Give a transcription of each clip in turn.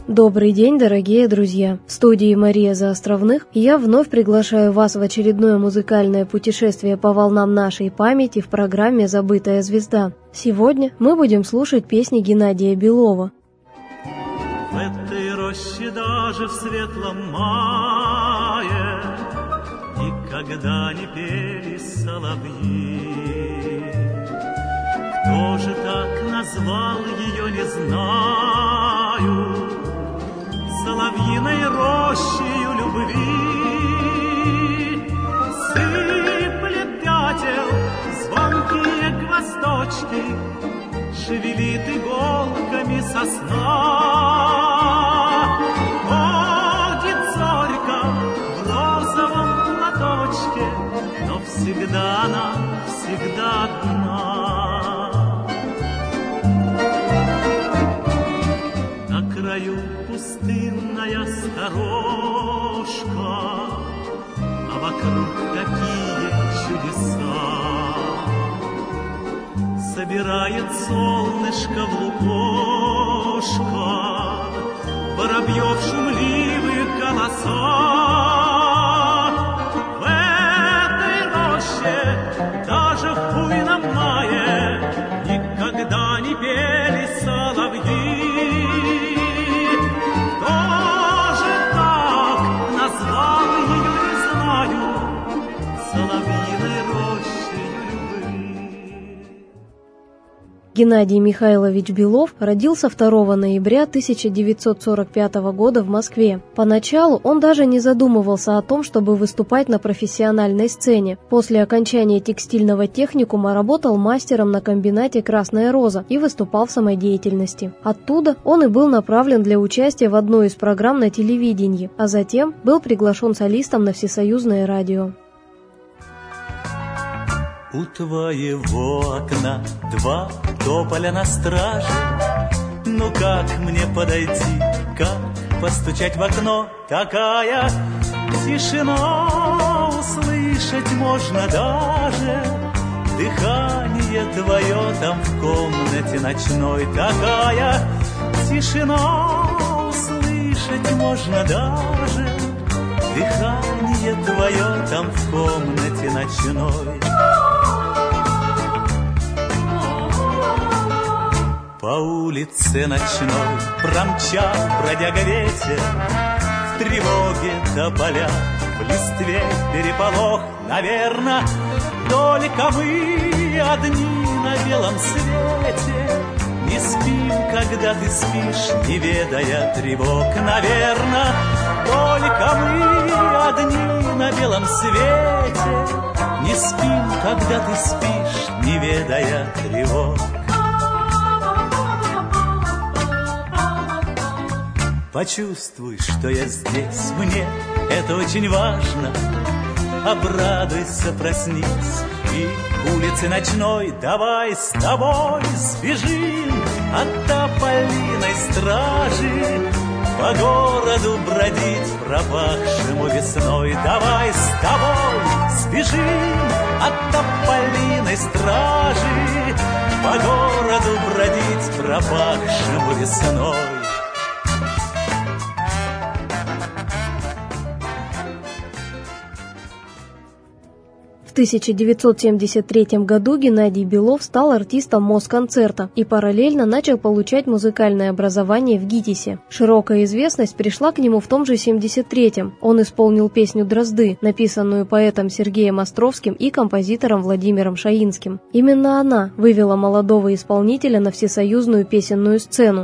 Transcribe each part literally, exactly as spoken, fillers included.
Добрый день, дорогие друзья! В студии Мария Заостровных, и я вновь приглашаю вас в очередное музыкальное путешествие по волнам нашей памяти в программе «Забытая звезда». Сегодня мы будем слушать песни Геннадия Белова. В этой роще даже в светлом мае никогда не пели соловьи. Кто же так назвал ее, не знаю, соловьиной рощею любви. Сыплет дятел звонкие гвоздочки, шевелит иголками сосна. Ходит зорька в розовом платочке, но всегда она, всегда одна. На краю пустынная сторожка, а вокруг такие чудеса. Собирает солнышко в лукошко воробьев шумливые голоса. В этой роще даже в буйном мае никогда не пели соловьи. Кто же так назвал ее, не знаю, соловьиной рощей любви. Геннадий Михайлович Белов родился второго ноября тысяча девятьсот сорок пятого года в Москве. Поначалу он даже не задумывался о том, чтобы выступать на профессиональной сцене. После окончания текстильного техникума работал мастером на комбинате «Красная роза» и выступал в самодеятельности. Оттуда он и был направлен для участия в одной из программ на телевидении, а затем был приглашен солистом на всесоюзное радио. У твоего окна два тополя на страже. Ну как мне подойти, как постучать в окно? Такая тишина, услышать можно даже дыхание твое там в комнате ночной. Такая тишина, услышать можно даже дыхание твое там в комнате ночной. По улице ночной промчал бродяга ветер, в тревоге тополя, в листве переполох. Наверно, только мы одни на белом свете не спим, когда ты спишь, не ведая тревог. Наверно, только мы одни на белом свете не спим, когда ты спишь, не ведая тревог. Почувствуй, что я здесь, мне это очень важно. Обрадуйся, проснись, и улицы ночной давай с тобой сбежим от тополиной стражи, по городу бродить пропахшему весной. Давай с тобой сбежим от тополиной стражи, по городу бродить пропахшему весной. В тысяча девятьсот семьдесят третьем году Геннадий Белов стал артистом Москонцерта и параллельно начал получать музыкальное образование в ГИТИСе. Широкая известность пришла к нему в том же семьдесят третьем. Он исполнил песню «Дрозды», написанную поэтом Сергеем Островским и композитором Владимиром Шаинским. Именно она вывела молодого исполнителя на всесоюзную песенную сцену.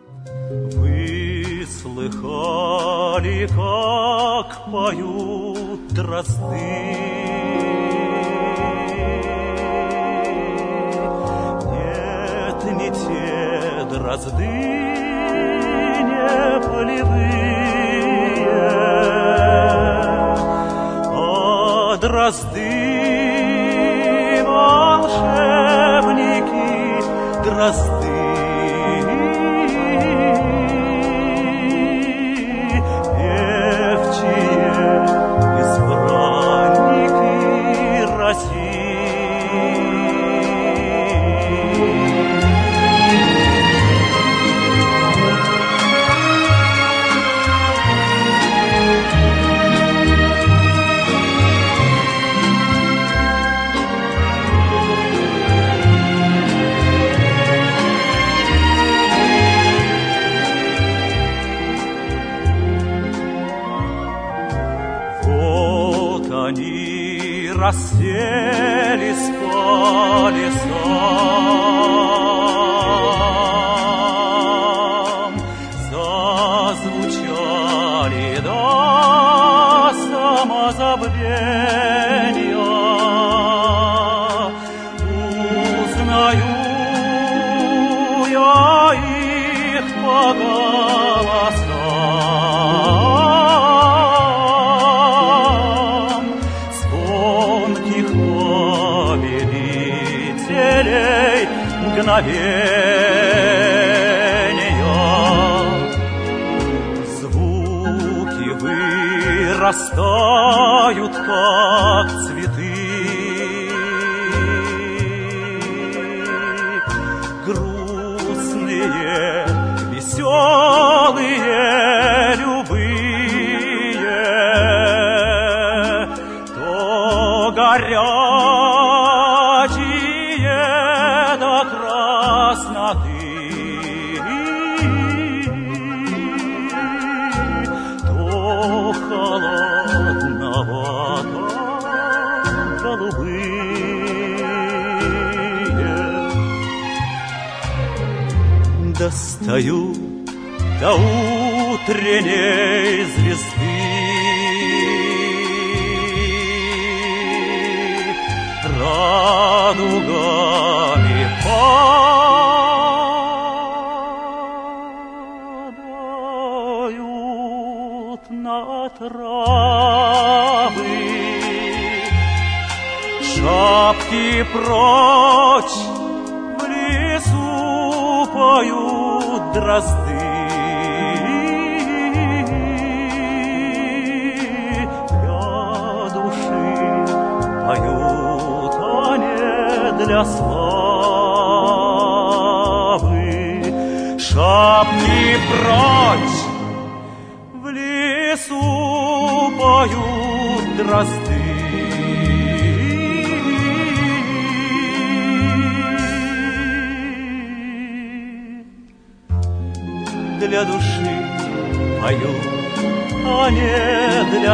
Вы слыхали, как поют дрозды? Не те дрозды, не полевые, а дрозды, волшебники, дрозды, певчие избранники России. они расселись по лесам, зазвучали до самозабвения. Узнаю я их по голосам, звонких повелителей мгновения. Звуки вырастают, как цветы, грустные, веселые, любые, то горячие до красноты, то холодновато голубые. Достаю до утренней звезды, радугами падают на травы, шапки прочь в лесу поют дрозды. Поют они для славы, шапки прочь в лесу поют дрозды. Для души поют, а не для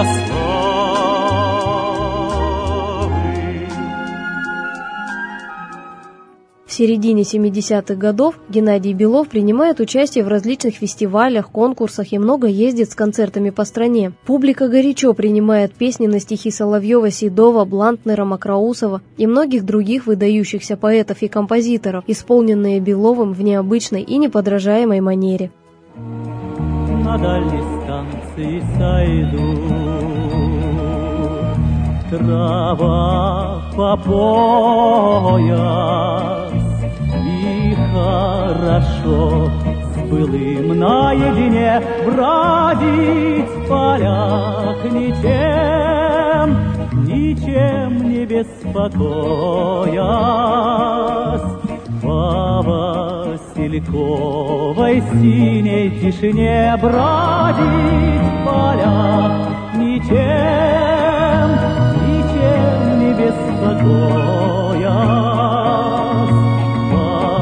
славы. В середине семидесятых годов Геннадий Белов принимает участие в различных фестивалях, конкурсах и много ездит с концертами по стране. Публика горячо принимает песни на стихи Соловьева, Седова, Блантнера, Мокроусова и многих других выдающихся поэтов и композиторов, исполненные Беловым в необычной и неподражаемой манере. На дальней станции сойду, трава по пояс, и хорошо с былым наедине бродить в полях, ничем, ничем не беспокоясь. По васильковой синей тишине бродить в полях, ничем, ничем не беспокоясь. По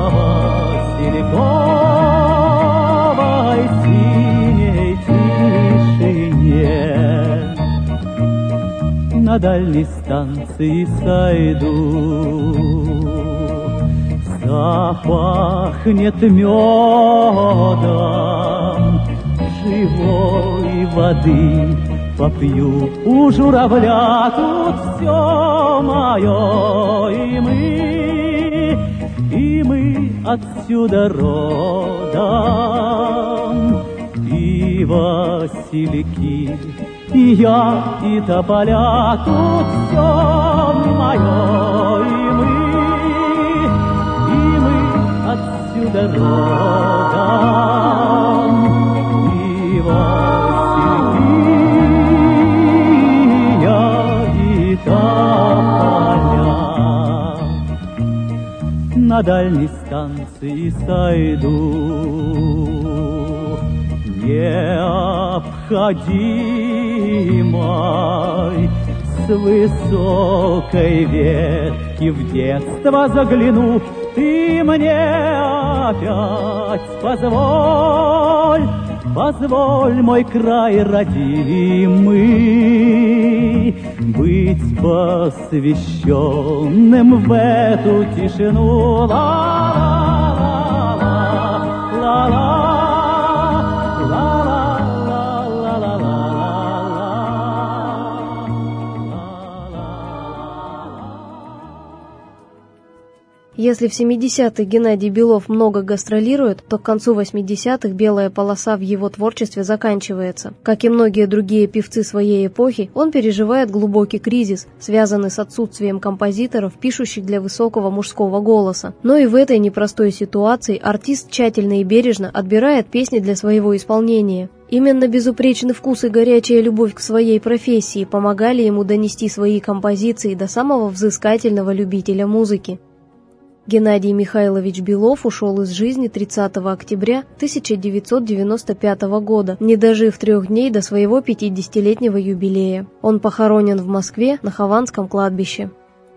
васильковой синей тишине на дальней станции сойду. Запахнет медом живой воды, попью у журавля тут все мое, и мы, и мы отсюда родом, и васильки, и я, и тополя, тут все мое, и мы, отсюда родом, и васильки, я, и тополя. На дальней станции сойду, необходимой с высокой ветки в детство загляну. Ты мне опять позволь, позволь, мой край родимый, быть посвященным в эту тишину. Ла-ла-ла-ла-ла-ла. Если в семидесятых Геннадий Белов много гастролирует, то к концу восьмидесятых белая полоса в его творчестве заканчивается. Как и многие другие певцы своей эпохи, он переживает глубокий кризис, связанный с отсутствием композиторов, пишущих для высокого мужского голоса. Но и в этой непростой ситуации артист тщательно и бережно отбирает песни для своего исполнения. Именно безупречный вкус и горячая любовь к своей профессии помогали ему донести свои композиции до самого взыскательного любителя музыки. Геннадий Михайлович Белов ушел из жизни тридцатого октября тысяча девятьсот девяносто пятого года, не дожив трех дней до своего пятидесятилетнего юбилея. Он похоронен в Москве на Хованском кладбище.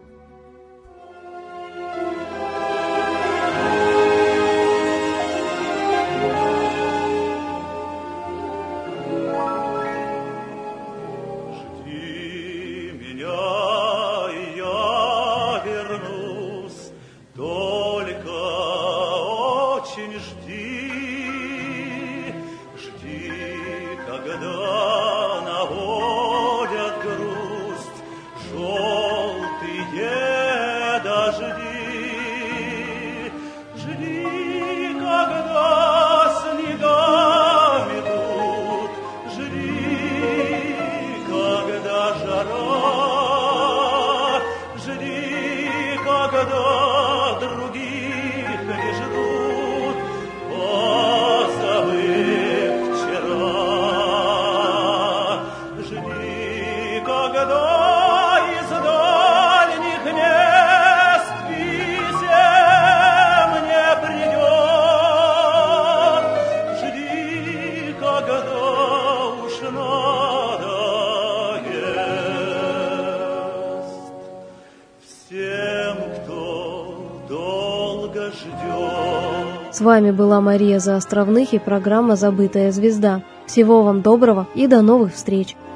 С вами была Мария Заостровных и программа «Забытая звезда». Всего вам доброго и до новых встреч!